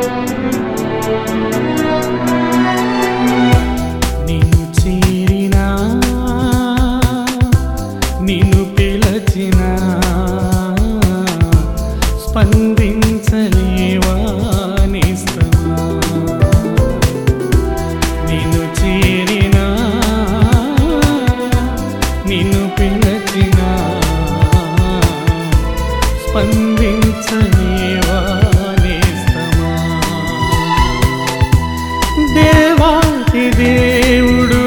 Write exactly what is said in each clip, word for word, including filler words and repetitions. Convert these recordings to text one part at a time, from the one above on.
నిన్ను చేరినా నిన్ను పిలచినా స్పందించలేవా నేస్తమా. నిన్ను చేరినా నిన్ను పిలచినా స్పందించలేవా నేస్తమా. దేవాతి దేవుడు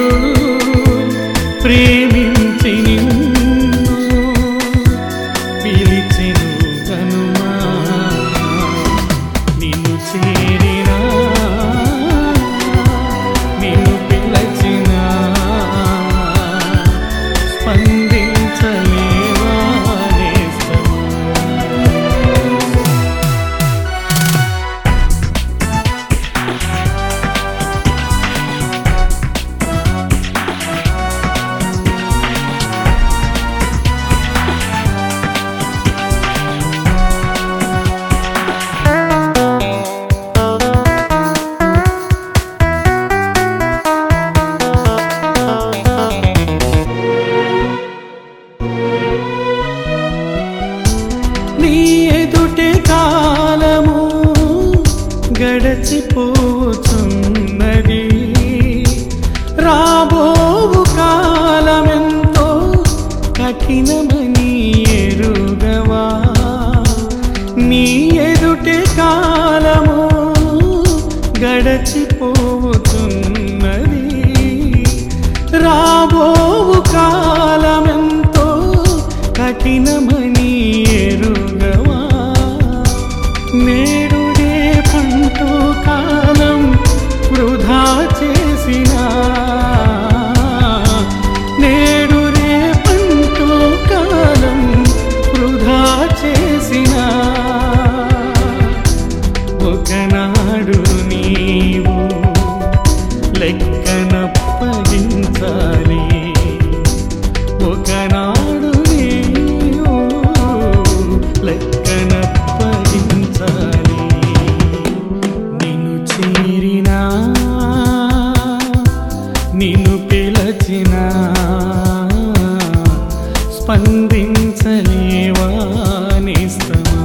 ప్రేమించి నిన్ను పిలిచెను కనుమా. నిన్ను చేరినా నిన్ను పిలచినా స్పందించలేవా నేస్తమా. నీ ఎదుటే కాలము గడచిపోతున్నది, రాబోవు కాలమెంతో కఠినమని ఎరుగవా. నీ ఎదుటే కాలము గడచిపోతున్నది, రాబోవు కాలమెంతో కఠినమని ఎరుగవా. నేడుడే పంటో కాలం వృధా చేసినా, నేడుడే పంటో కాలం వృధా చేసినా, ఒకనాడు నీవు లెక్కనప్పగించాలి. ఒకనాడు నీవు లెక్కనప్పగించాలి. నిన్ను చేరినా నిన్ను పిలచినా స్పందించలేవా నేస్తమా.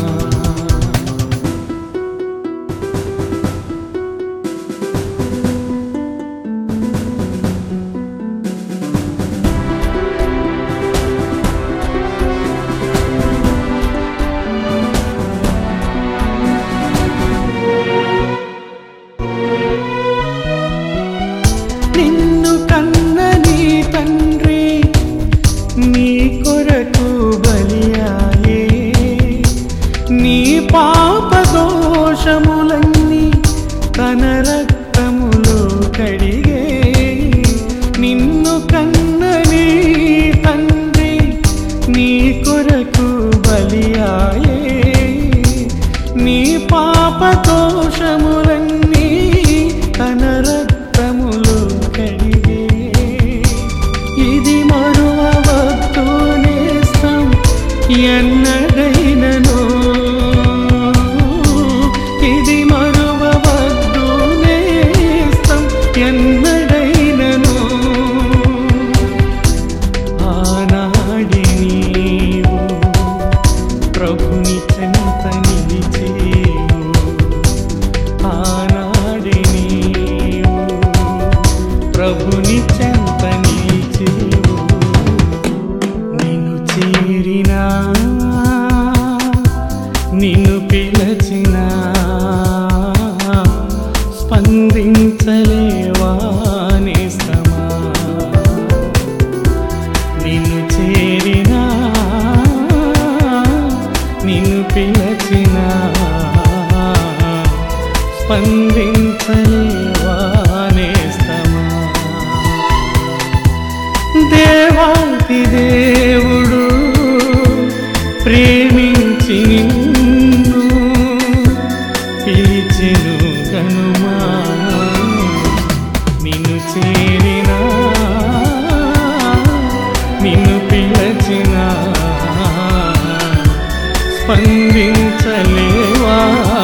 నిన్ను కన్న నీ తండ్రి నీ కొరకు బలియాయే, నీ పాప దోషములన్నీ తన రక్తములో కడిగే. నిన్ను కన్న నీ తండ్రి నీ కొరకు బలియాయే, నీ పాప దోషములన్నీ తన రక్తములో కడిగే. ఇది మరువవద్దు నేస్తం ఎన్నడైనను, ఇది మరువవద్దు నేస్తం ఎన్నడైనను. ఆనాడి నీవు ప్రభుని చెంత నిలిచేవు, ఆనాడి నీవు ప్రభుని చెంత నిలిచేవు. నిన్ను చేరినా నిన్ను పిలచినా స్పందించలేవా నేస్తమా. నిన్ను చేరినా నిన్ను పిలచినా స్పందించలేవా నేస్తమా. దేవాతి దేవుడు ప్రేమించి నిన్ను పిలిచెను కనుమా. నిన్ను చేరినా నిన్ను పిలచినా స్పందించలేవా